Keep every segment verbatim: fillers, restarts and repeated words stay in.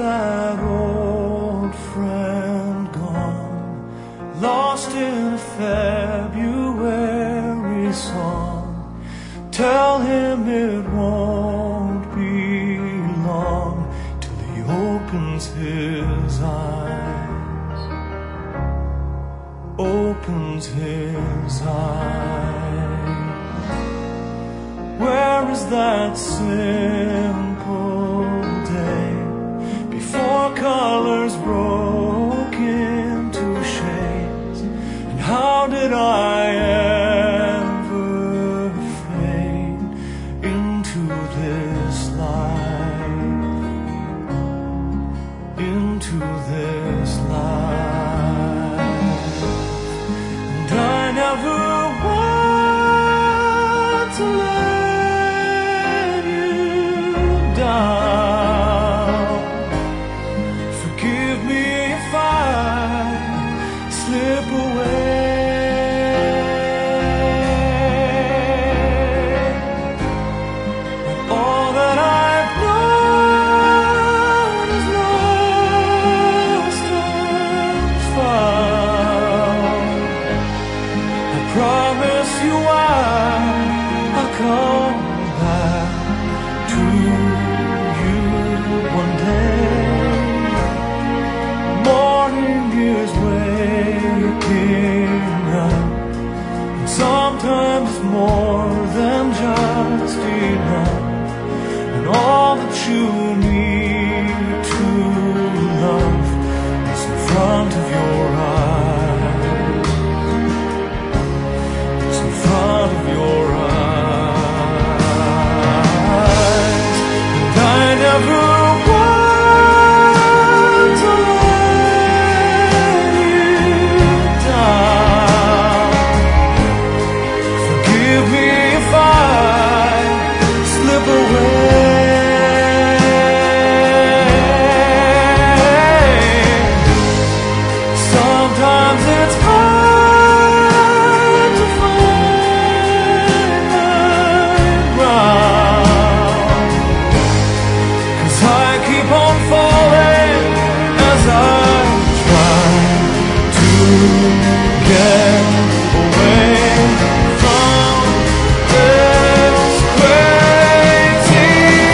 that old friend gone, lost in a February song? Tell him it won't be long till he opens his eyes, opens his eyes. Where is that simple day before colors broke into shades? And how did I ever fade into this life, into this life? And I never want to let you down. Forgive me if I slip away. And all that I've known is lost and found. I promise you I'll come back to you one day. Morning is waking up, and sometimes it's more than just enough. And all that you need to love is in front of your eyes, it's in front of your eyes. And I never want to let you down. Forgive me if I slip away. Sometimes it's hard to find my ground, 'cause I keep on falling as I try to get away from this crazy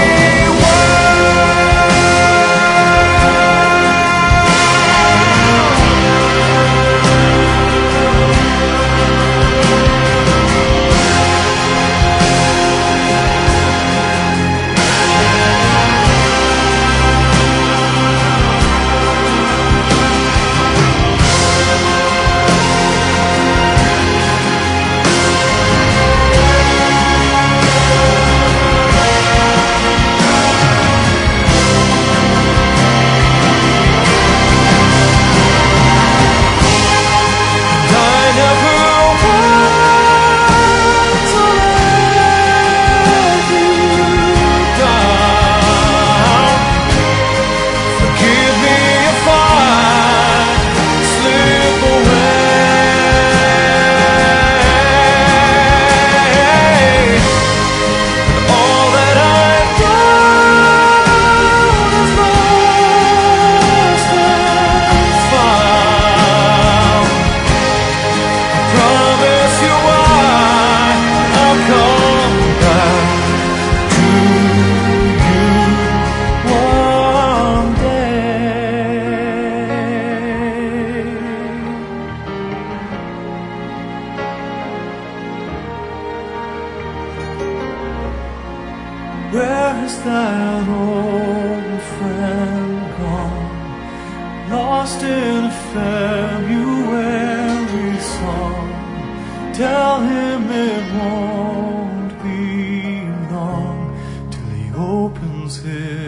Where is that old friend gone, lost in a February song? Tell him it won't be long till he opens his